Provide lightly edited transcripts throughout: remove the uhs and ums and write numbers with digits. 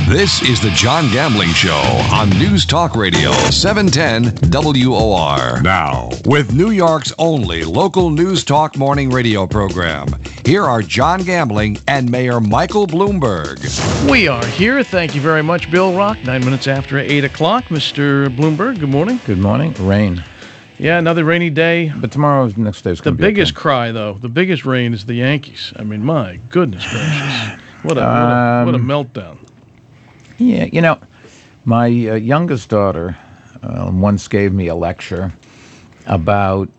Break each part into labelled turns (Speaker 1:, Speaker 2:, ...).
Speaker 1: This is the John Gambling Show on News Talk Radio 710 WOR. Now, with New York's only local News Talk morning radio program, here are John Gambling and Mayor Michael Bloomberg.
Speaker 2: We are here. Thank you very much, Bill Rock. 9 minutes after 8 o'clock. Mr. Bloomberg, good morning.
Speaker 3: Good morning. Rain.
Speaker 2: Yeah, another rainy day.
Speaker 3: But tomorrow's next day's going to be
Speaker 2: The biggest
Speaker 3: okay.
Speaker 2: cry, though, the biggest rain is the Yankees. I mean, my goodness gracious. What a meltdown.
Speaker 3: Yeah, you know, my youngest daughter once gave me a lecture about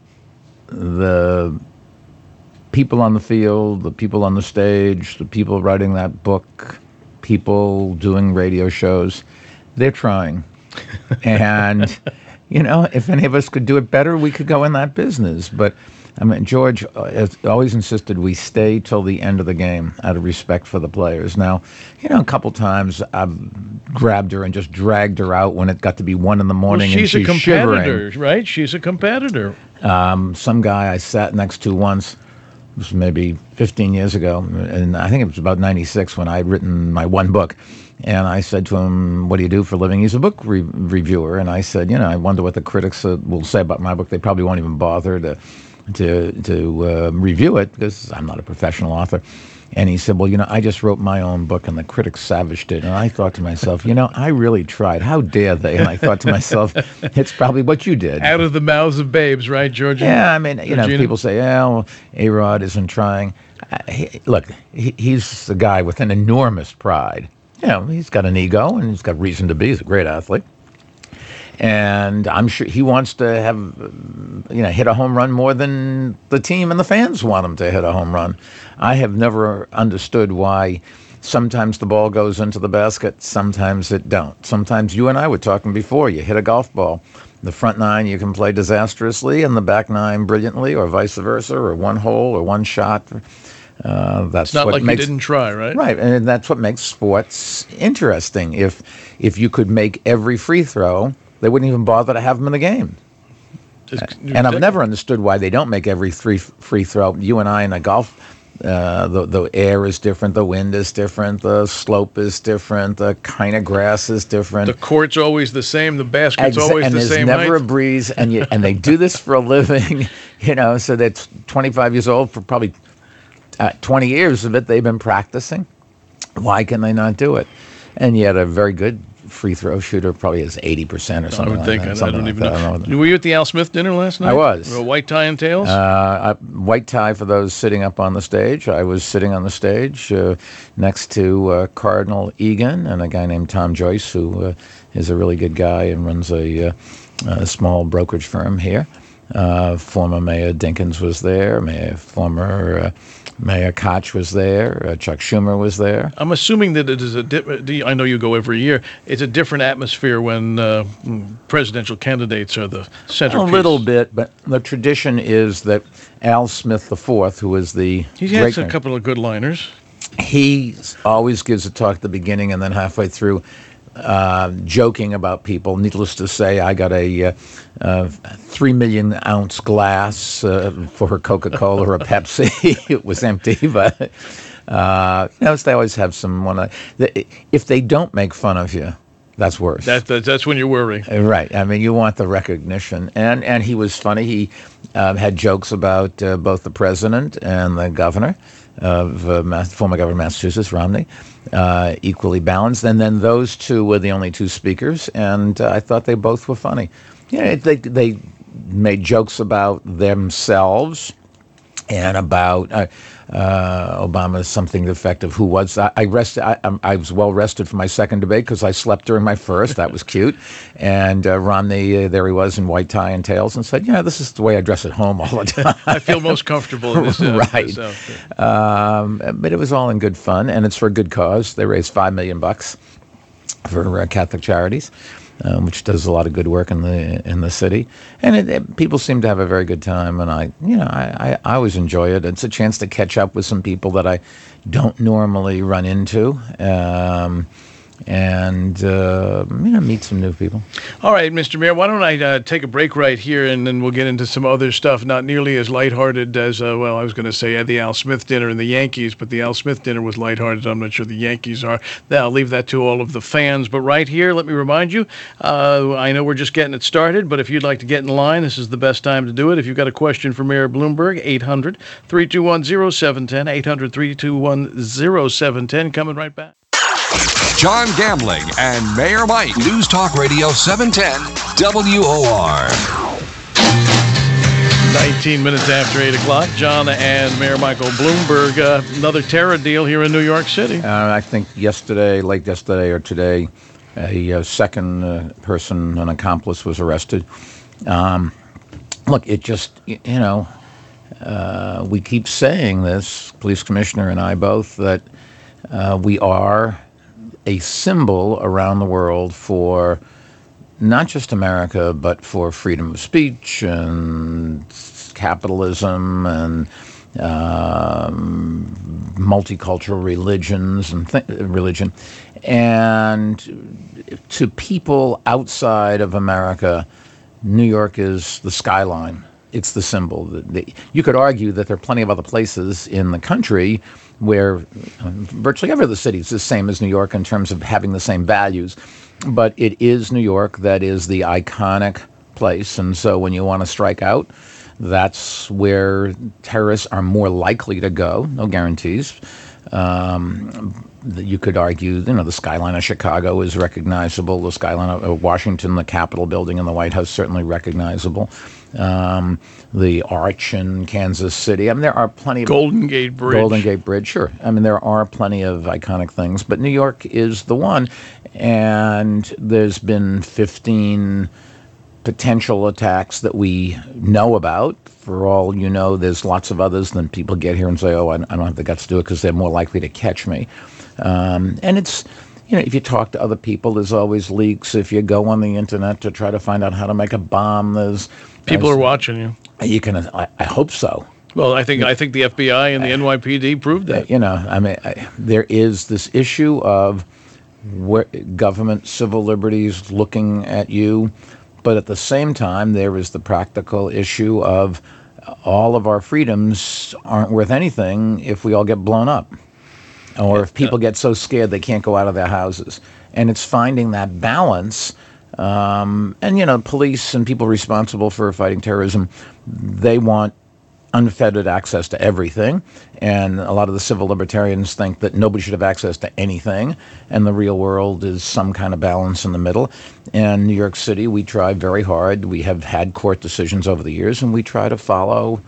Speaker 3: the people on the field, the people on the stage, the people writing that book, people doing radio shows. They're trying. And, you know, if any of us could do it better, we could go in that business. But, I mean, George has always insisted we stay till the end of the game out of respect for the players. Now, you know, a couple times I've grabbed her and just dragged her out when it got to be 1 a.m.
Speaker 2: Well,
Speaker 3: and she's
Speaker 2: a competitor,
Speaker 3: shivering.
Speaker 2: right? She's a competitor.
Speaker 3: Some guy I sat next to once, it was maybe 15 years ago, and I think it was about 96 when I had written my one book. And I said to him, what do you do for a living? He's a book reviewer. And I said, you know, I wonder what the critics will say about my book. They probably won't even bother to review it because I'm not a professional author. And he said, well, you know, I just wrote my own book and the critics savaged it. And I thought to myself, you know, I really tried. How dare they? And I thought to myself, it's probably what you did.
Speaker 2: Out of the mouths of babes, right, Georgia?
Speaker 3: Yeah, I mean, you know,
Speaker 2: Regina?
Speaker 3: people say, well, A-Rod isn't trying. He's a guy with an enormous pride. You know, he's got an ego and he's got reason to be. He's a great athlete. And I'm sure he wants to have, you know, hit a home run more than the team and the fans want him to hit a home run. I have never understood why sometimes the ball goes into the basket, sometimes it don't. Sometimes you and I were talking before, you hit a golf ball. The front nine you can play disastrously and the back nine brilliantly, or vice versa, or one hole or one shot. That's
Speaker 2: it's not
Speaker 3: what
Speaker 2: like
Speaker 3: makes,
Speaker 2: you didn't try, right?
Speaker 3: Right, and that's what makes sports interesting. If you could make every free throw, they wouldn't even bother to have them in the game. And I've never understood why they don't make every free throw. You and I in a golf, the air is different, the wind is different, the slope is different, the kind of grass is different.
Speaker 2: The court's always the same, the basket's always the same
Speaker 3: And there's never
Speaker 2: height.
Speaker 3: a breeze, and they do this for a living, you know, so they're 25 years old for probably 20 years of it, they've been practicing. Why can they not do it? And yet a very good free throw shooter probably has 80% or something.
Speaker 2: I would think.
Speaker 3: That.
Speaker 2: I don't even know. Were you at the Al Smith dinner last night?
Speaker 3: I was.
Speaker 2: White tie and tails?
Speaker 3: White tie for those sitting up on the stage. I was sitting on the stage next to Cardinal Egan and a guy named Tom Joyce, who is a really good guy and runs a small brokerage firm here. Former Mayor Dinkins was there. Former Mayor Koch was there. Chuck Schumer was there.
Speaker 2: I'm assuming that it is I know you go every year. It's a different atmosphere when presidential candidates are the centerpiece.
Speaker 3: A little bit, but the tradition is that Al Smith IV, who is the
Speaker 2: he has a couple of good liners.
Speaker 3: He always gives a talk at the beginning and then halfway through, joking about people. Needless to say, I got a 3 million ounce glass for her Coca-Cola or a Pepsi. It was empty, but you know, they always have someone. If they don't make fun of you, that's worse.
Speaker 2: That's when you worry.
Speaker 3: Right. I mean, you want the recognition. And he was funny. He had jokes about both the president and the governor of former governor of Massachusetts, Romney, equally balanced. And then those two were the only two speakers, and I thought they both were funny. Yeah, they made jokes about themselves and about Obama's something to the effect of who was. I was well rested for my second debate because I slept during my first. That was cute. And Romney, there he was in white tie and tails, and said, "Yeah, this is the way I dress at home all the time.
Speaker 2: I feel most comfortable in this."
Speaker 3: Right.
Speaker 2: This outfit.
Speaker 3: But it was all in good fun, and it's for a good cause. They raised $5 million for Catholic Charities, which does a lot of good work in the city, and people seem to have a very good time. And I always enjoy it. It's a chance to catch up with some people that I don't normally run into. and meet some new people.
Speaker 2: All right, Mr. Mayor, why don't I take a break right here, and then we'll get into some other stuff, not nearly as lighthearted as, I was going to say the Al Smith dinner and the Yankees, but the Al Smith dinner was lighthearted. I'm not sure the Yankees are. I'll leave that to all of the fans. But right here, let me remind you, I know we're just getting it started, but if you'd like to get in line, this is the best time to do it. If you've got a question for Mayor Bloomberg, 800-321-0710, 800-321-0710, coming right back.
Speaker 1: John Gambling and Mayor Mike. News Talk Radio 710 WOR.
Speaker 2: 19 minutes after 8 o'clock, John and Mayor Michael Bloomberg. Another terror deal here in New York City.
Speaker 3: I think late yesterday or today, a second person, an accomplice, was arrested. Look, it just, we keep saying this, police commissioner and I both, that we are a symbol around the world for not just America, but for freedom of speech and capitalism and multicultural religions and religion. And to people outside of America, New York is the skyline. It's the symbol. You could argue that there are plenty of other places in the country where virtually every other city is the same as New York in terms of having the same values. But it is New York that is the iconic place. And so when you want to strike out, that's where terrorists are more likely to go. No guarantees. You could argue, the skyline of Chicago is recognizable. The skyline of Washington, the Capitol building and the White House, certainly recognizable. The Arch in Kansas City. There are plenty of...
Speaker 2: Golden Gate Bridge,
Speaker 3: sure. There are plenty of iconic things, but New York is the one. And there's been 15 potential attacks that we know about. For all you know, there's lots of others. Then people get here and say, I don't have the guts to do it because they're more likely to catch me. And it's... if you talk to other people, there's always leaks. If you go on the internet to try to find out how to make a bomb,
Speaker 2: people are watching you.
Speaker 3: You can. I hope so.
Speaker 2: Well, I think the FBI and the NYPD proved that.
Speaker 3: There is this issue of government civil liberties looking at you, but at the same time, there is the practical issue of all of our freedoms aren't worth anything if we all get blown up. Or if people get so scared they can't go out of their houses. And it's finding that balance. Police and people responsible for fighting terrorism, they want unfettered access to everything. And a lot of the civil libertarians think that nobody should have access to anything. And the real world is some kind of balance in the middle. And New York City, we try very hard. We have had court decisions over the years, and we try to follow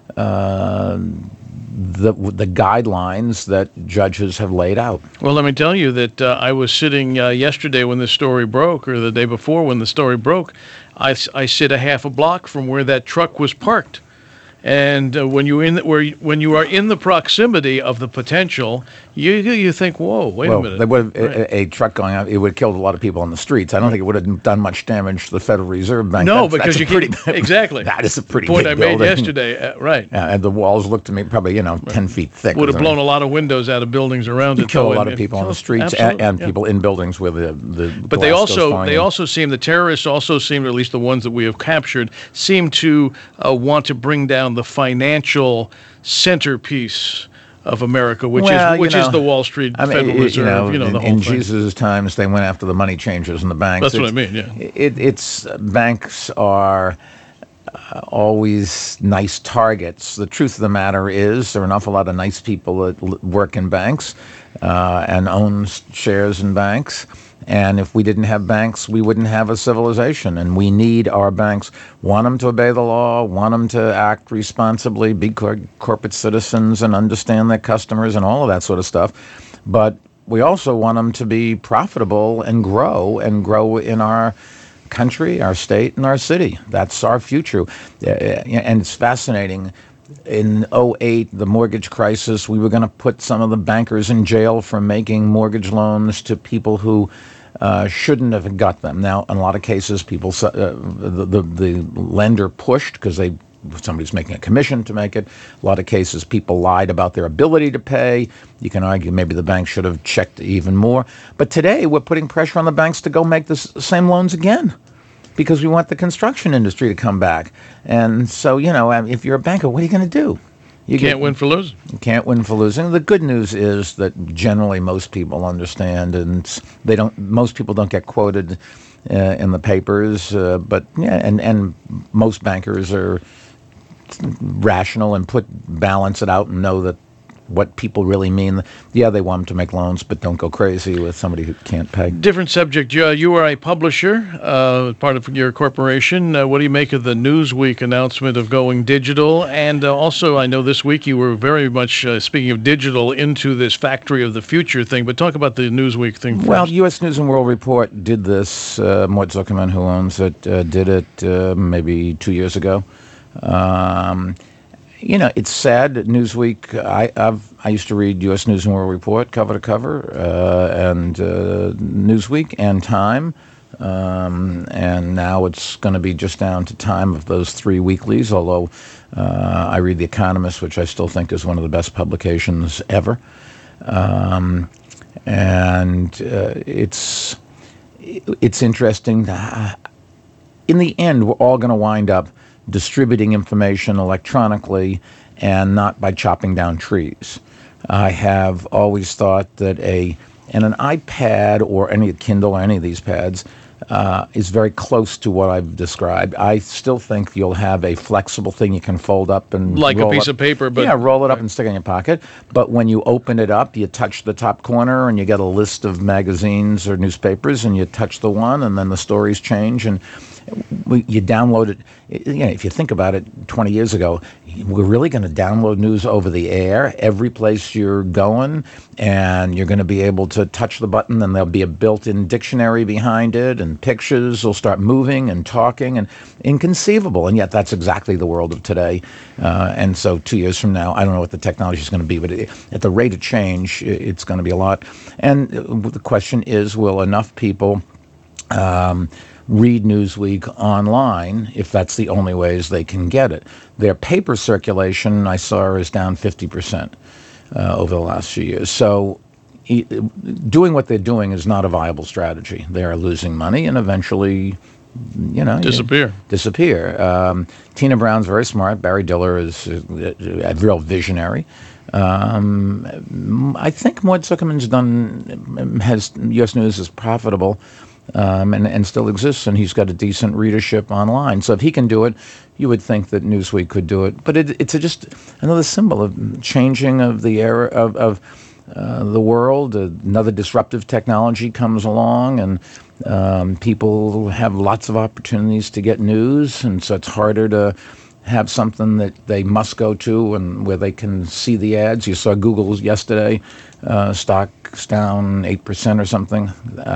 Speaker 3: the guidelines that judges have laid out.
Speaker 2: Well, let me tell you that I was sitting yesterday when this story broke, or the day before when the story broke. I sit a half a block from where that truck was parked. And when you are in the proximity of the potential, you think, whoa, wait a minute.
Speaker 3: There would have, a truck going out, it would have killed a lot of people on the streets. I don't think it would have done much damage to the Federal Reserve Bank.
Speaker 2: No, because you can't. Exactly.
Speaker 3: That is a pretty
Speaker 2: point
Speaker 3: big
Speaker 2: I made
Speaker 3: building.
Speaker 2: yesterday. Right.
Speaker 3: Yeah, and the walls looked to me probably 10 feet thick.
Speaker 2: Would have blown a lot of windows out of buildings around it.
Speaker 3: Killed a lot of people on the streets and people in buildings where the
Speaker 2: But the terrorists also seem, or at least the ones that we have captured, seem to want to bring down the financial centerpiece of America, which is the Wall Street Federal Reserve. The whole
Speaker 3: in
Speaker 2: thing.
Speaker 3: Jesus' times, they went after the money changers and the banks.
Speaker 2: That's what I mean. Yeah,
Speaker 3: it's banks are always nice targets. The truth of the matter is, there are an awful lot of nice people that work in banks and own shares in banks. And if we didn't have banks, we wouldn't have a civilization. And we need our banks. Want them to obey the law, want them to act responsibly, be corporate citizens and understand their customers and all of that sort of stuff. But we also want them to be profitable and grow in our country, our state, and our city. That's our future. And it's fascinating. In 2008, the mortgage crisis, we were going to put some of the bankers in jail for making mortgage loans to people who shouldn't have got them. Now, in a lot of cases, people the lender pushed because they somebody's making a commission to make it. A lot of cases, people lied about their ability to pay. You can argue maybe the bank should have checked even more. But today, we're putting pressure on the banks to go make the same loans again, because we want the construction industry to come back. And so, if you're a banker, what are you going to do?
Speaker 2: You can't win for losing.
Speaker 3: You can't win for losing. The good news is that generally most people understand, and most people don't get quoted in the papers. But and most bankers are rational and balance it out and know that what people really mean. Yeah, they want them to make loans, but don't go crazy with somebody who can't pay.
Speaker 2: Different subject. You are a publisher, part of your corporation. What do you make of the Newsweek announcement of going digital? And also, I know this week you were very much, speaking of digital, into this factory of the future thing. But talk about the Newsweek thing first.
Speaker 3: Well, U.S. News and World Report did this. Mort Zuckerman, who owns it, did it maybe 2 years ago. It's sad that Newsweek. I used to read U.S. News and World Report cover to cover, and Newsweek and Time, and now it's going to be just down to Time of those three weeklies. Although I read The Economist, which I still think is one of the best publications ever, and it's interesting. In the end, we're all going to wind up distributing information electronically and not by chopping down trees. I have always thought that an iPad or any Kindle or any of these pads is very close to what I've described. I still think you'll have a flexible thing you can fold up and
Speaker 2: like a piece of paper, but
Speaker 3: roll it up and stick it in your pocket. But when you open it up, you touch the top corner and you get a list of magazines or newspapers, and you touch the one, and then the stories change, and you download it. If you think about it, 20 years ago, we're really going to download news over the air every place you're going, and you're going to be able to touch the button, and there'll be a built-in dictionary behind it, and pictures will start moving and talking, and inconceivable. And yet that's exactly the world of today. And so 2 years from now, I don't know what the technology is going to be, but at the rate of change, it's going to be a lot. And the question is, will enough people read Newsweek online if that's the only ways they can get it? Their paper circulation, I saw, is down 50% over the last few years. So doing what they're doing is not a viable strategy. They are losing money and eventually,
Speaker 2: disappear.
Speaker 3: Tina Brown's very smart. Barry Diller is a real visionary. I think Mort Zuckerman's has U.S. News is profitable. And still exists, and he's got a decent readership online. So if he can do it, you would think that Newsweek could do it. But it's just another symbol of changing of the era of the world. Another disruptive technology comes along, and people have lots of opportunities to get news, and so it's harder to have something that they must go to and where they can see the ads. You saw Google yesterday, stock's down 8% or something.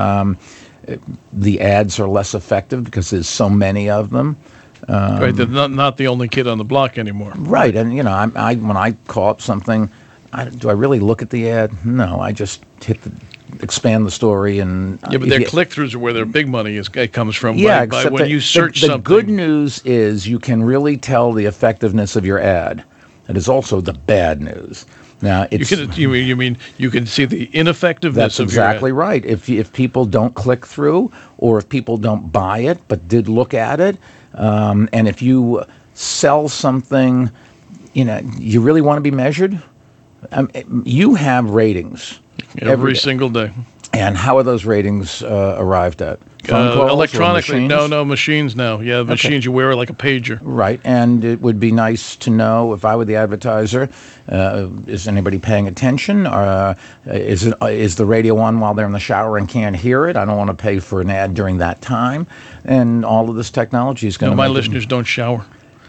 Speaker 3: The ads are less effective because there's so many of them.
Speaker 2: Right, they're not the only kid on the block anymore.
Speaker 3: Right, and when I call up something, do I really look at the ad? No, I just expand the story and
Speaker 2: but their click-throughs are where their big money comes from.
Speaker 3: Yeah,
Speaker 2: by when you search
Speaker 3: something.
Speaker 2: The
Speaker 3: good news is you can really tell the effectiveness of your ad. It is also the bad news. Now,
Speaker 2: you mean you can see the ineffectiveness
Speaker 3: of your ad? That's exactly right. If people don't click through, or if people don't buy it but did look at it, and if you sell something, you really want to be measured. You have ratings
Speaker 2: every single day.
Speaker 3: And how are those ratings arrived at? Phone calls,
Speaker 2: electronically. No, machines now. Yeah, machines you wear like a pager.
Speaker 3: Right, and it would be nice to know, if I were the advertiser, is anybody paying attention? Is the radio on while they're in the shower and can't hear it? I don't want to pay for an ad during that time. And all of this technology is going to.
Speaker 2: My listeners don't shower.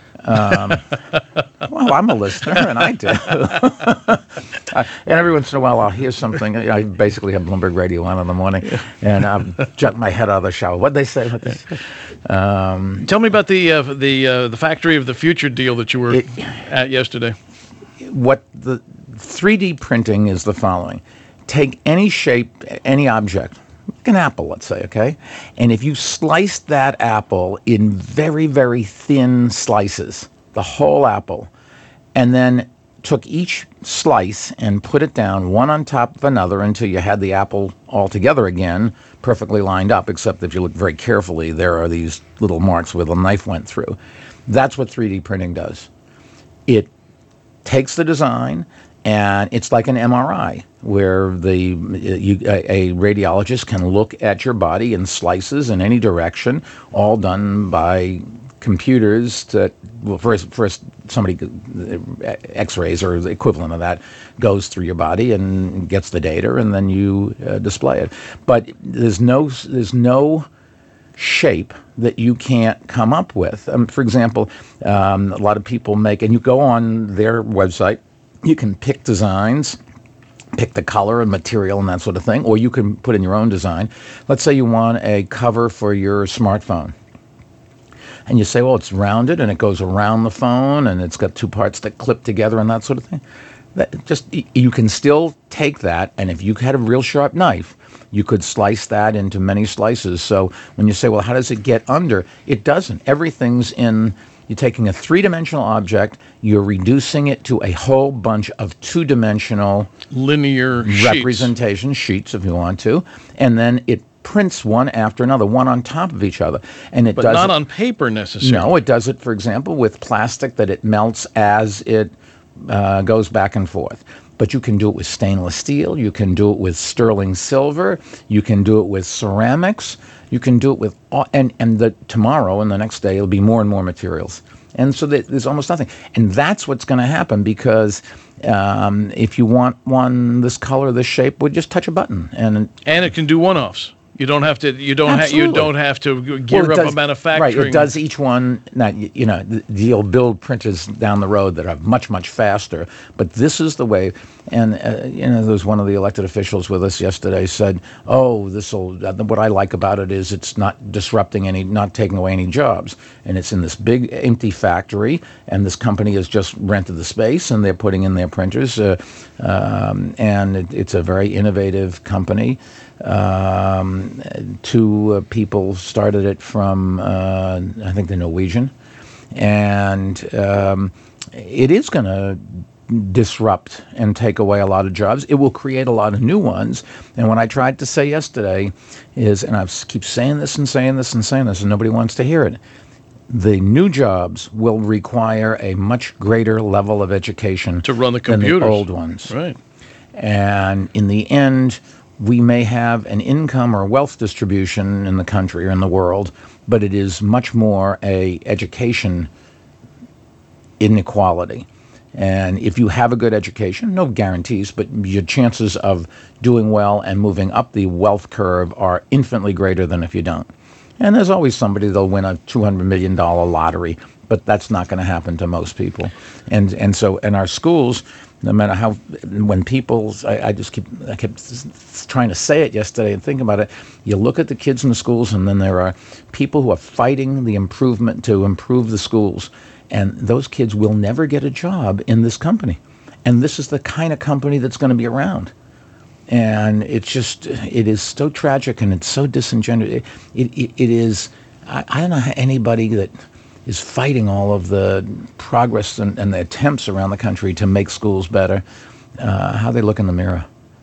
Speaker 3: Well, I'm a listener, and I do. And every once in a while, I'll hear something. I basically have Bloomberg Radio on in the morning, and I'll jump my head out of the shower. What'd they say?
Speaker 2: Tell me about the Factory of the Future deal that you were at yesterday.
Speaker 3: What the 3D printing is the following. Take any shape, any object, like an apple, let's say, okay? And if you slice that apple in very, very thin slices, the whole apple, and then took each slice and put it down one on top of another until you had the apple all together again, perfectly lined up, except that if you look very carefully, there are these little marks where the knife went through. That's what 3D printing does. It takes the design, and it's like an MRI, where a radiologist can look at your body in slices in any direction, all done by computers that, well, first somebody, X-rays or the equivalent of that, goes through your body and gets the data, and then you display it. But there's no shape that you can't come up with. For example, a lot of people make, and you go on their website, you can pick designs, pick the color and material and that sort of thing, or you can put in your own design. Let's say you want a cover for your smartphone. And you say, well, it's rounded and it goes around the phone and it's got two parts that clip together and that sort of thing. You can still take that, and if you had a real sharp knife, you could slice that into many slices. So when you say, well, how does it get under? It doesn't. Everything's in. You're taking a three-dimensional object, you're reducing it to a whole bunch of two-dimensional
Speaker 2: linear
Speaker 3: representation sheets, if you want to, and then it prints one after another, one on top of each other. And it
Speaker 2: but
Speaker 3: does
Speaker 2: not
Speaker 3: it,
Speaker 2: on paper necessarily.
Speaker 3: No, it does it, for example, with plastic that it melts as it goes back and forth. But you can do it with stainless steel, you can do it with sterling silver, you can do it with ceramics, you can do it with tomorrow and the next day it'll be more and more materials. And so there's almost nothing. And that's what's going to happen, because if you want one this color, this shape, we'll just touch a button, and
Speaker 2: it can do one-offs. You don't have to. You don't have to gear up a manufacturing.
Speaker 3: Right. It does each one. Now, you'll build printers down the road that are much, much faster. But this is the way. And there was one of the elected officials with us yesterday said, "Oh, this'll. What I like about it is it's not disrupting not taking away any jobs. And it's in this big empty factory, and this company has just rented the space, and they're putting in their printers. And it's a very innovative company." Two people started it from, I think, the Norwegian, and it is going to disrupt and take away a lot of jobs. It will create a lot of new ones. And what I tried to say yesterday is, and I keep saying this and saying this and saying this, and nobody wants to hear it, the new jobs will require a much greater level of education
Speaker 2: to run the computers
Speaker 3: than the old ones.
Speaker 2: Right.
Speaker 3: And in the end, we may have an income or wealth distribution in the country or in the world, but it is much more a education inequality. And if you have a good education, no guarantees, but your chances of doing well and moving up the wealth curve are infinitely greater than if you don't. And there's always somebody that'll win a $200 million lottery, but that's not going to happen to most people. And so in our schools, no matter how, when people, I kept trying to say it yesterday and think about it, you look at the kids in the schools, and then there are people who are fighting the improvement to improve the schools, and those kids will never get a job in this company. And this is the kind of company that's going to be around. And it is so tragic, and it's so disingenuous. It is, I don't know how anybody that is fighting all of the progress and the attempts around the country to make schools better, how they look in the mirror.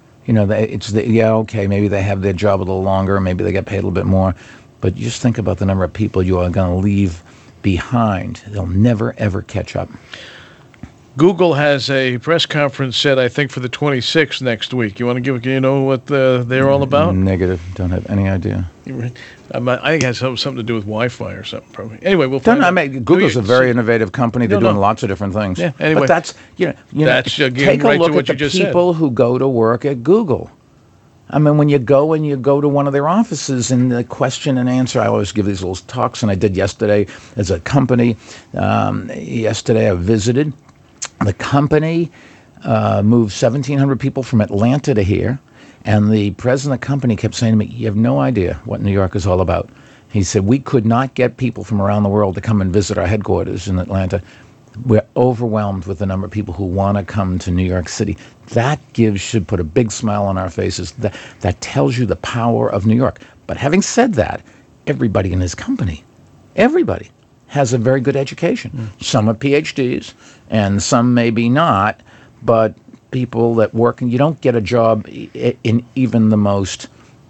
Speaker 3: Okay, maybe they have their job a little longer, maybe they get paid a little bit more, but just think about the number of people you are going to leave behind. They'll never, ever catch up.
Speaker 2: Google has a press conference set, I think, for the 26th next week. You want to give, what they're all about?
Speaker 3: Negative. Don't have any idea.
Speaker 2: I think it has something to do with Wi-Fi or something, probably. Anyway, we'll find out.
Speaker 3: Google's a very innovative company. They're doing lots of different things.
Speaker 2: Yeah, anyway.
Speaker 3: But that's,
Speaker 2: that's
Speaker 3: take a look at the people who go to work at Google. I mean, when you go to one of their offices, and the question and answer, I always give these little talks, and I did yesterday as a company. Yesterday I visited. The company moved 1,700 people from Atlanta to here, and the president of the company kept saying to me, "You have no idea what New York is all about." He said, "We could not get people from around the world to come and visit our headquarters in Atlanta. We're overwhelmed with the number of people who want to come to New York City." That should put a big smile on our faces. That tells you the power of New York. But having said that, everybody in his company, everybody, has a very good education. Some are PhDs, and some maybe not, but people that work, and you don't get a job in even the most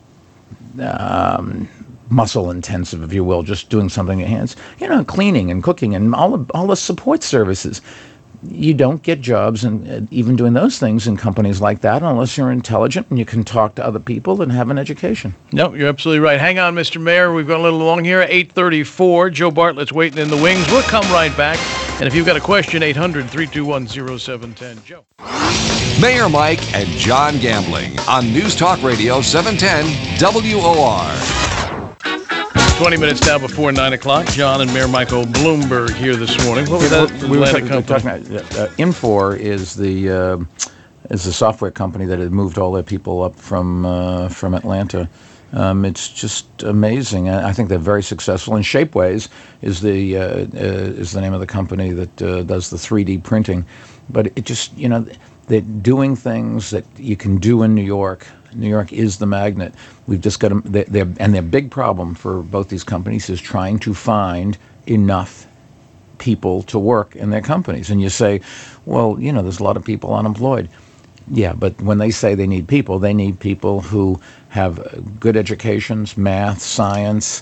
Speaker 3: muscle intensive, if you will, just doing something in your hands, cleaning and cooking and all the support services. You don't get jobs and even doing those things in companies like that unless you're intelligent and you can talk to other people and have an education.
Speaker 2: No, you're absolutely right. Hang on, Mr. Mayor. We've got a little long here. 8:34. Joe Bartlett's waiting in the wings. We'll come right back. And if you've got a question, 800-321-0710. Joe.
Speaker 1: Mayor Mike and John Gambling on News Talk Radio 710 WOR.
Speaker 2: 20 minutes now before 9 o'clock. John and Mayor Michael Bloomberg here this morning. What was that Atlanta company?
Speaker 3: Infor is the software company that had moved all their people up from Atlanta. It's just amazing. I think they're very successful. And Shapeways is the name of the company that does the 3D printing. But it just, they're doing things that you can do in New York. New York is the magnet. We've just got their big problem for both these companies is trying to find enough people to work in their companies. And you say, well, there's a lot of people unemployed. Yeah, but when they say they need people who have good educations, math, science,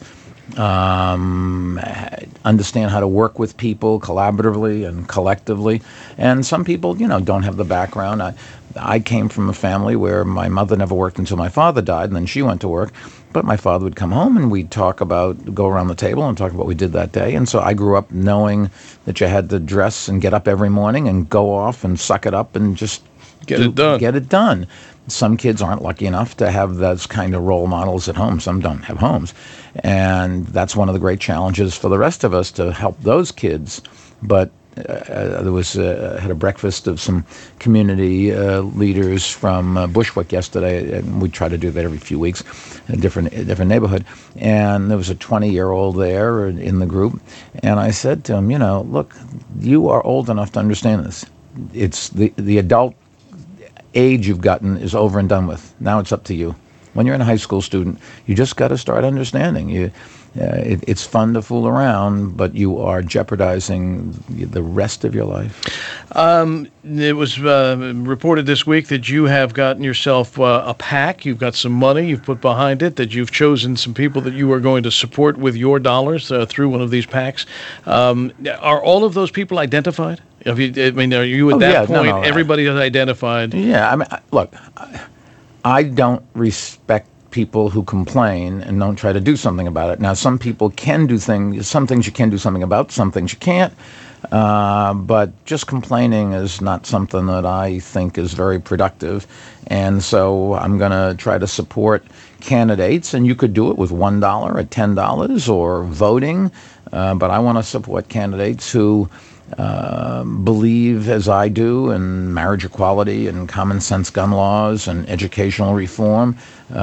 Speaker 3: understand how to work with people collaboratively and collectively. And some people, don't have the background. I came from a family where my mother never worked until my father died, and then she went to work. But my father would come home, and we'd go around the table and talk about what we did that day. And so I grew up knowing that you had to dress and get up every morning and go off and suck it up and just get it done. Some kids aren't lucky enough to have those kind of role models at home. Some don't have homes. And that's one of the great challenges for the rest of us to help those kids. But had a breakfast of some community leaders from Bushwick yesterday, and we try to do that every few weeks in a different neighborhood. And there was a 20-year-old there in the group, and I said to him, look, you are old enough to understand this. It's the adult age you've gotten is over and done with. Now it's up to you. When you're a high school student, you just got to start understanding. It's fun to fool around, but you are jeopardizing the rest of your life.
Speaker 2: It was reported this week that you have gotten yourself a PAC. You've got some money you've put behind it, that you've chosen some people that you are going to support with your dollars through one of these PACs. Are all of those people identified? Are you at that point? No, everybody is identified.
Speaker 3: Yeah, look, I don't respect people who complain and don't try to do something about it. Now, some people can do things. Some things you can do something about. Some things you can't. But just complaining is not something that I think is very productive. And so I'm going to try to support candidates. And you could do it with $1 or $10 or voting. But I want to support candidates who believe, as I do, in marriage equality and common sense gun laws and educational reform.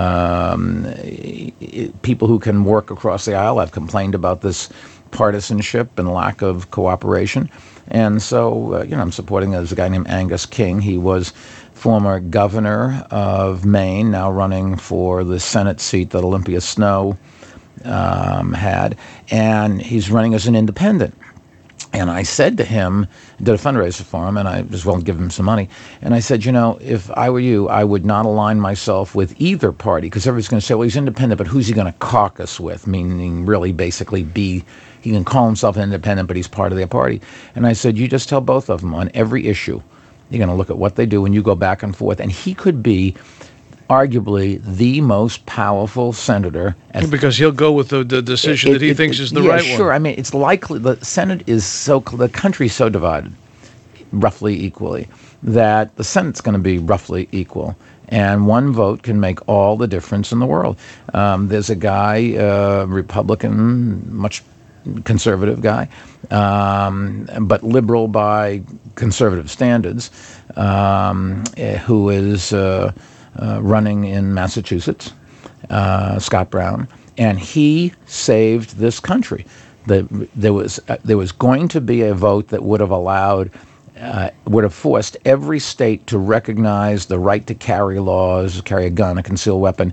Speaker 3: People who can work across the aisle. I've complained about this partisanship and lack of cooperation. And so, I'm supporting a guy named Angus King. He was former governor of Maine, now running for the Senate seat that Olympia Snowe had. And he's running as an independent. And I said to him, did a fundraiser for him, and I as well give him some money. And I said, if I were you, I would not align myself with either party, because everybody's going to say, well, he's independent, but who's he going to caucus with? Meaning really basically he can call himself an independent, but he's part of their party. And I said, you just tell both of them on every issue. You're going to look at what they do, and you go back and forth. And he could be arguably the most powerful senator.
Speaker 2: Because he'll go with the decision that he thinks is the right one.
Speaker 3: Yeah, sure. It's likely the Senate is the country's so divided, roughly equally, that the Senate's going to be roughly equal. And one vote can make all the difference in the world. There's a guy, Republican, much conservative guy, but liberal by conservative standards, who is running in Massachusetts, Scott Brown, and he saved this country. There was going to be a vote that would have forced every state to recognize the right to carry laws, carry a gun, a concealed weapon,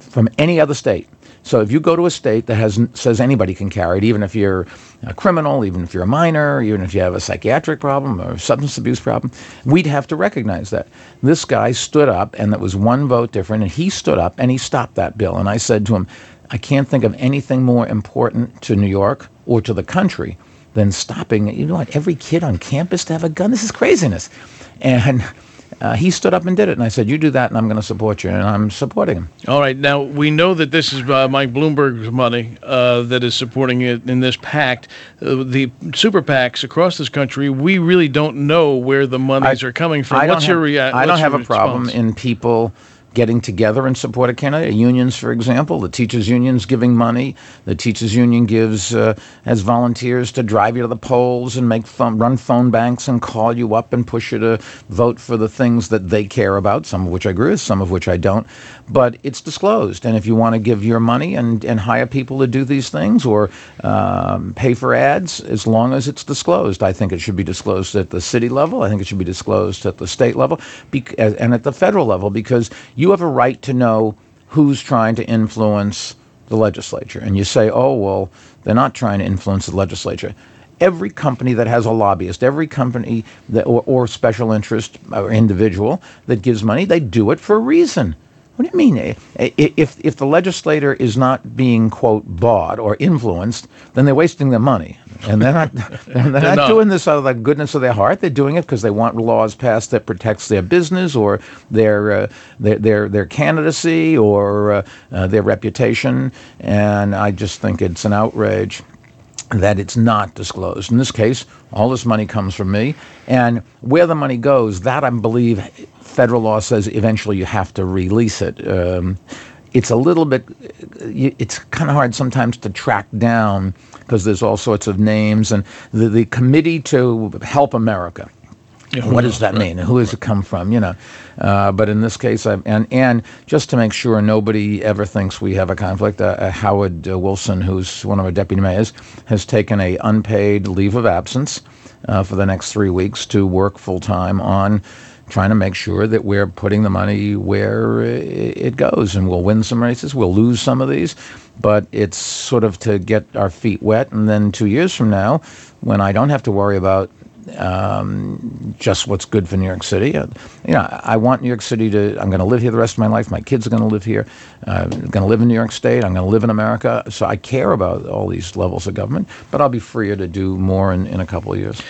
Speaker 3: from any other state. So if you go to a state that says anybody can carry it, even if you're a criminal, even if you're a minor, even if you have a psychiatric problem or a substance abuse problem, we'd have to recognize that. This guy stood up, and that was one vote different, and he stood up and he stopped that bill. And I said to him, I can't think of anything more important to New York or to the country than stopping, every kid on campus to have a gun. This is craziness. And he stood up and did it, and I said, you do that, and I'm going to support you, and I'm supporting him.
Speaker 2: All right. Now, we know that this is Mike Bloomberg's money that is supporting it in this pact. The super PACs across this country, we really don't know where the monies are coming from. What's your reaction?
Speaker 3: I don't have a problem in people getting together and support a candidate. Unions, for example, the teachers' union's giving money. The teachers' union gives as volunteers to drive you to the polls and run phone banks and call you up and push you to vote for the things that they care about, some of which I agree with, some of which I don't. But it's disclosed. And if you want to give your money and hire people to do these things or pay for ads, as long as it's disclosed, I think it should be disclosed at the city level. I think it should be disclosed at the state level and at the federal level, because you have a right to know who's trying to influence the legislature. And you say, oh, well, they're not trying to influence the legislature. Every company that has a lobbyist, every company that or special interest or individual that gives money, they do it for a reason. What do you mean? If the legislator is not being, quote, bought or influenced, then they're wasting their money. And they're not doing this out of the goodness of their heart. They're doing it because they want laws passed that protects their business or their candidacy or their reputation. And I just think it's an outrage that it's not disclosed. In this case, all this money comes from me. And where the money goes, that I believe federal law says eventually you have to release it. It's a little bit, it's kind of hard sometimes to track down because there's all sorts of names. And the Committee to Help America, what does that mean? And who does it come from? But in this case, and just to make sure nobody ever thinks we have a conflict, Howard Wilson, who's one of our deputy mayors, has taken a unpaid leave of absence for the next 3 weeks to work full time on trying to make sure that we're putting the money where it goes. And we'll win some races, we'll lose some of these, but it's sort of to get our feet wet. And then 2 years from now, when I don't have to worry about just what's good for New York City. I want New York City I'm going to live here the rest of my life. My kids are going to live here. I'm going to live in New York State. I'm going to live in America. So I care about all these levels of government, but I'll be freer to do more in a couple of years.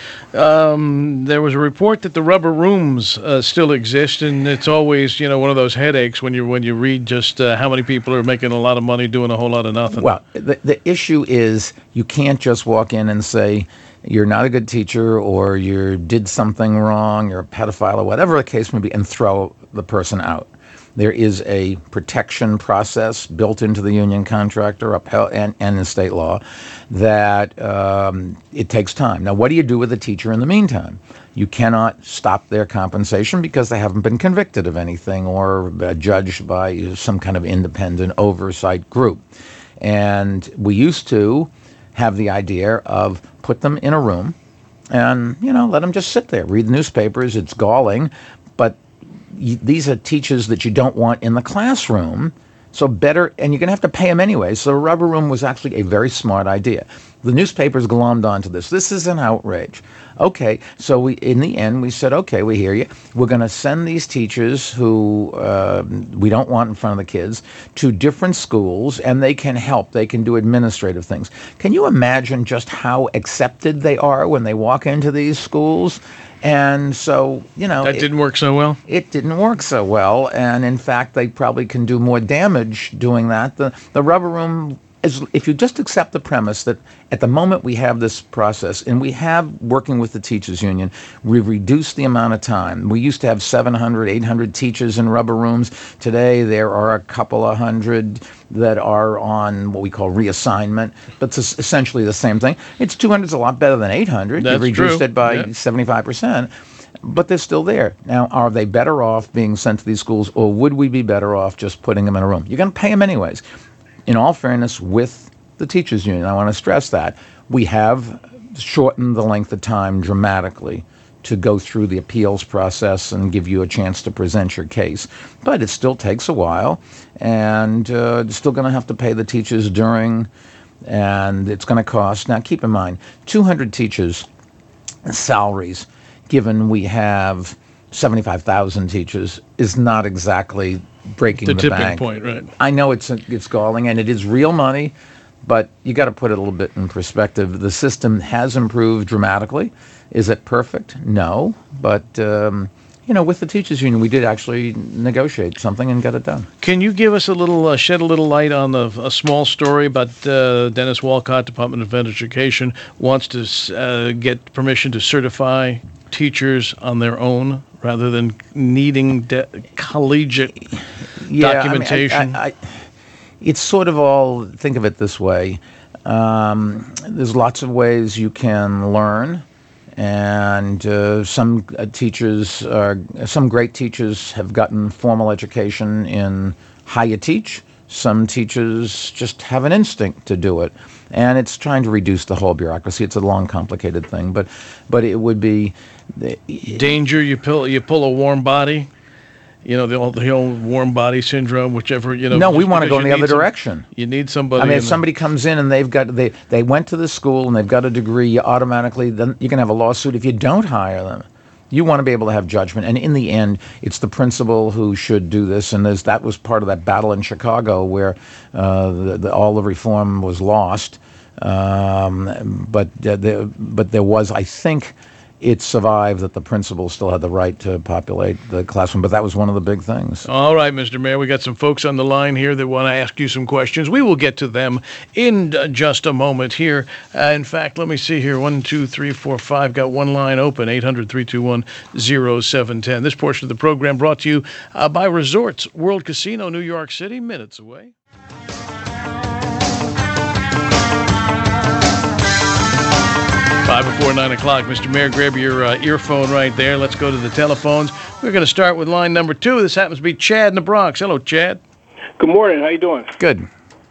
Speaker 2: There was a report that the rubber rooms still exist, and it's always, one of those headaches when you read just how many people are making a lot of money doing a whole lot of nothing.
Speaker 3: Well, the issue is you can't just walk in and say, you're not a good teacher, or you did something wrong, you're a pedophile, or whatever the case may be, and throw the person out. There is a protection process built into the union contract and in state law that it takes time. Now, what do you do with a teacher in the meantime? You cannot stop their compensation because they haven't been convicted of anything or judged by some kind of independent oversight group. And we used to have the idea of put them in a room and, let them just sit there, read the newspapers. It's galling, but these are teachers that you don't want in the classroom. So better, and you're going to have to pay them anyway. So the rubber room was actually a very smart idea. The newspapers glommed onto this. This is an outrage. Okay, so in the end, we said, okay, we hear you. We're going to send these teachers who we don't want in front of the kids to different schools, and they can help. They can do administrative things. Can you imagine just how accepted they are when they walk into these schools? And so,
Speaker 2: that didn't work so well?
Speaker 3: It didn't work so well. And in fact, they probably can do more damage doing that. The rubber room is, if you just accept the premise that at the moment we have this process, and we have, working with the teachers union, we've reduced the amount of time. We used to have 700, 800 teachers in rubber rooms. Today, there are a couple of hundred that are on what we call reassignment, but it's essentially the same thing. 200 is a lot better than 800.
Speaker 2: That's
Speaker 3: you reduced
Speaker 2: true.
Speaker 3: It by 75%. But they're still there. Now, are they better off being sent to these schools, or would we be better off just putting them in a room? You're going to pay them anyways. In all fairness, with the teachers union, I want to stress that we have shortened the length of time dramatically to go through the appeals process and give you a chance to present your case. But it still takes a while, and you're still going to have to pay the teachers during, and it's going to cost. Now, keep in mind, 200 teachers' salaries, given we have 75,000 teachers, is not exactly breaking the
Speaker 2: tipping
Speaker 3: bank.
Speaker 2: Point, right?
Speaker 3: I know it's galling, and it is real money, but you got to put it a little bit in perspective. The system has improved dramatically. Is it perfect? No, but with the teachers union, we did actually negotiate something and get it done.
Speaker 2: Can you give us a little, shed a little light on a small story about Dennis Walcott, Department of Education, wants to get permission to certify teachers on their own rather than needing collegiate documentation?
Speaker 3: It's sort of all, think of it this way. There's lots of ways you can learn. And some great teachers have gotten formal education in how you teach. Some teachers just have an instinct to do it. And it's trying to reduce the whole bureaucracy. It's a long, complicated thing. But it would be...
Speaker 2: Danger, you pull a warm body? The old warm body syndrome, whichever,
Speaker 3: No, we want to go in the other direction.
Speaker 2: You need somebody.
Speaker 3: I mean, if somebody comes in and they went to the school and they've got a degree, you automatically, then you can have a lawsuit if you don't hire them. You want to be able to have judgment. And in the end, it's the principal who should do this. And that was part of that battle in Chicago where all the reform was lost. But there was, I think, it survived that the principal still had the right to populate the classroom, but that was one of the big things.
Speaker 2: All right, Mr. Mayor, we got some folks on the line here that want to ask you some questions. We will get to them in just a moment here. In fact, let me see here. 1, 2, 3, 4, 5. Got one line open, 800-321-0710. This portion of the program brought to you by Resorts World Casino, New York City, minutes away. 5 before 9 o'clock. Mr. Mayor, grab your earphone right there. Let's go to the telephones. We're going to start with line number 2. This happens to be Chad in the Bronx. Hello, Chad.
Speaker 4: Good morning. How you doing?
Speaker 3: Good.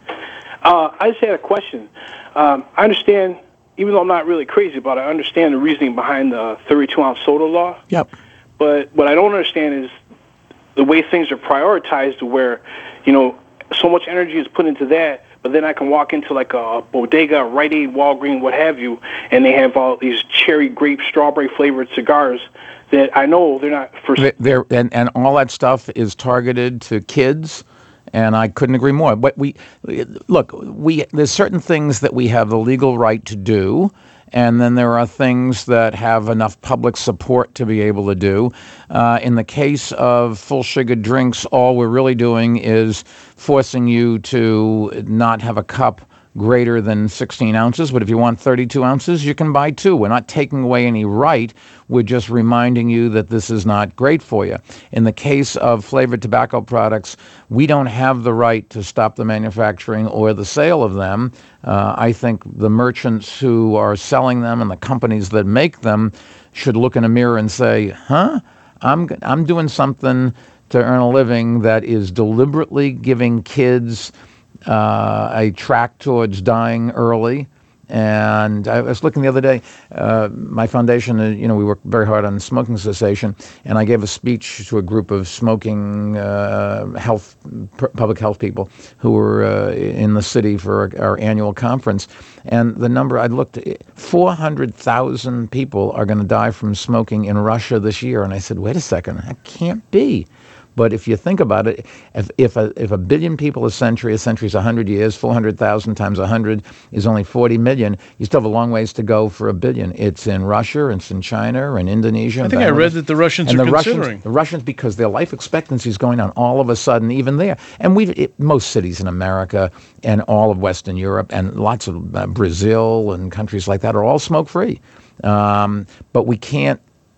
Speaker 4: I just had a question. I understand, even though I'm not really crazy about it, I understand the reasoning behind the 32-ounce soda law.
Speaker 3: Yep.
Speaker 4: But what I don't understand is the way things are prioritized where, so much energy is put into that, but then I can walk into like a bodega, Rite Aid, Walgreens, what have you, and they have all these cherry, grape, strawberry flavored cigars that I know they're not for.
Speaker 3: And all that stuff is targeted to kids, and I couldn't agree more. But there's certain things that we have the legal right to do, and then there are things that have enough public support to be able to do. In the case of full sugar drinks, all we're really doing is forcing you to not have a cup greater than 16 ounces. But if you want 32 ounces, you can buy 2. We're not taking away any right. We're just reminding you that this is not great for you. In the case of flavored tobacco products, we don't have the right to stop the manufacturing or the sale of them. I think the merchants who are selling them and the companies that make them should look in a mirror and say, I'm doing something to earn a living that is deliberately giving kids a track towards dying early. And I was looking the other day, my foundation, we work very hard on smoking cessation, and I gave a speech to a group of smoking public health people who were in the city for our annual conference. And the number I looked at, 400,000 people are going to die from smoking in Russia this year. And I said, wait a second, that can't be. But if you think about it, if a billion people a century is 100 years, 400,000 times 100 is only 40 million, you still have a long ways to go for a billion. It's in Russia, it's in China, and Indonesia.
Speaker 2: I think I read that the Russians are considering.
Speaker 3: The Russians, because their life expectancy is going down all of a sudden, even there. And most cities in America and all of Western Europe and lots of Brazil and countries like that are all smoke-free. But we can't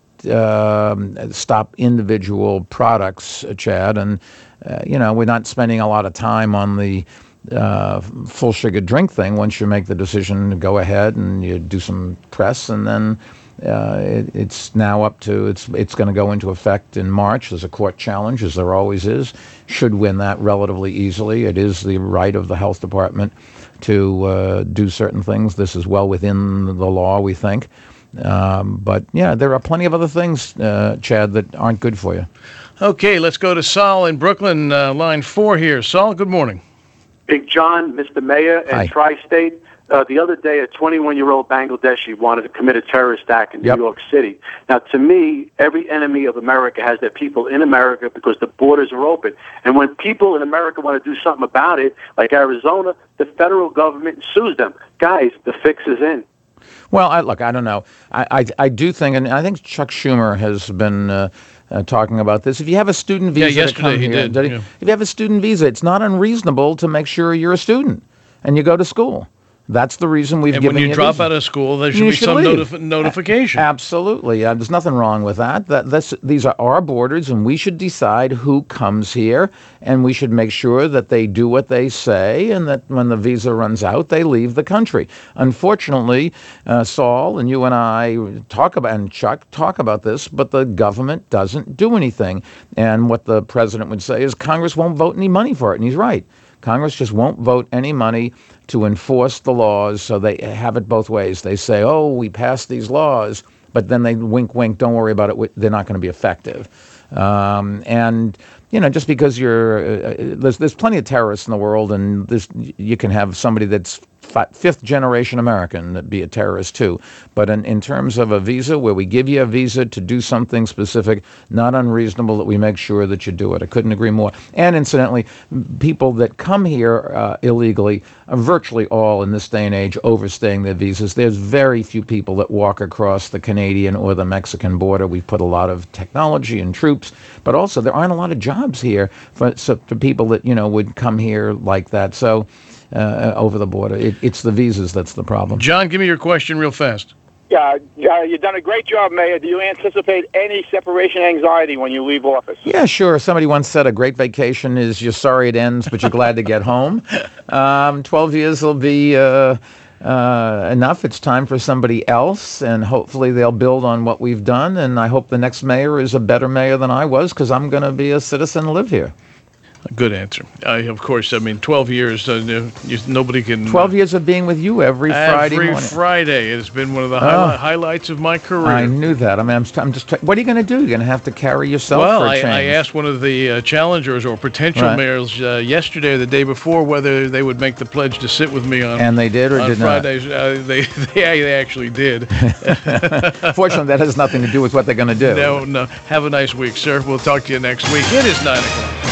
Speaker 3: stop individual products, Chad, and we're not spending a lot of time on the full sugar drink thing. Once you make the decision to go ahead and you do some press, and then it's now up to it's going to go into effect in March. There's a court challenge, as there always is. Should win that relatively easily. It is the right of the health department to do certain things. This is well within the law, we think. But yeah, there are plenty of other things, Chad, that aren't good for you.
Speaker 2: Okay, let's go to Saul in Brooklyn, line 4 here. Saul, good morning.
Speaker 5: Big John, Mr. Mayor, and
Speaker 3: Hi.
Speaker 5: Tri-State. The other day, a 21-year-old Bangladeshi wanted to commit a terrorist act in New York City. Now, to me, every enemy of America has their people in America because the borders are open. And when people in America want to do something about it, like Arizona, the federal government sues them. Guys, the fix is in.
Speaker 3: Well, I don't know. I do think, and I think Chuck Schumer has been talking about this. If you have a student visa,
Speaker 2: yesterday he did.
Speaker 3: If you have a student visa, it's not unreasonable to make sure you're a student and you go to school. That's the reason we've given you.
Speaker 2: And when you drop out of school, there should be some notification.
Speaker 3: Absolutely. There's nothing wrong with that. These are our borders, and we should decide who comes here, and we should make sure that they do what they say, and that when the visa runs out, they leave the country. Unfortunately, Saul and you and I and Chuck talk about this, but the government doesn't do anything. And what the president would say is Congress won't vote any money for it, and he's right. Congress just won't vote any money to enforce the laws, so they have it both ways. They say, oh, we passed these laws, but then they wink, wink, don't worry about it, they're not going to be effective. And, just because there's plenty of terrorists in the world, and you can have somebody that's fifth-generation American that be a terrorist too. But in terms of a visa, where we give you a visa to do something specific, not unreasonable that we make sure that you do it. I couldn't agree more. And incidentally, people that come here illegally are virtually all in this day and age overstaying their visas. There's very few people that walk across the Canadian or the Mexican border. We've put a lot of technology and troops, but also there aren't a lot of jobs here for people that would come here like that. So. Over the border. It's the visas that's the problem.
Speaker 2: John, give me your question real fast.
Speaker 6: Yeah, you've done a great job, Mayor. Do you anticipate any separation anxiety when you leave office?
Speaker 3: Yeah, sure. Somebody once said a great vacation is you're sorry it ends, but you're glad to get home. 12 years will be enough. It's time for somebody else, and hopefully they'll build on what we've done, and I hope the next mayor is a better mayor than I was, because I'm going to be a citizen and live here.
Speaker 2: A good answer. Of course, 12 years, nobody can...
Speaker 3: 12 years of being with you every Friday morning.
Speaker 2: Every Friday. It's been one of the highlights of my career.
Speaker 3: I knew that. I'm just... What are you going to do? You're going to have to carry yourself for a change.
Speaker 2: I asked one of the challengers or potential mayors yesterday or the day before whether they would make the pledge to sit with me on...
Speaker 3: And they did or did
Speaker 2: Fridays. They actually did.
Speaker 3: Fortunately, that has nothing to do with what they're going to do.
Speaker 2: No. Have a nice week, sir. We'll talk to you next week. It is 9 o'clock.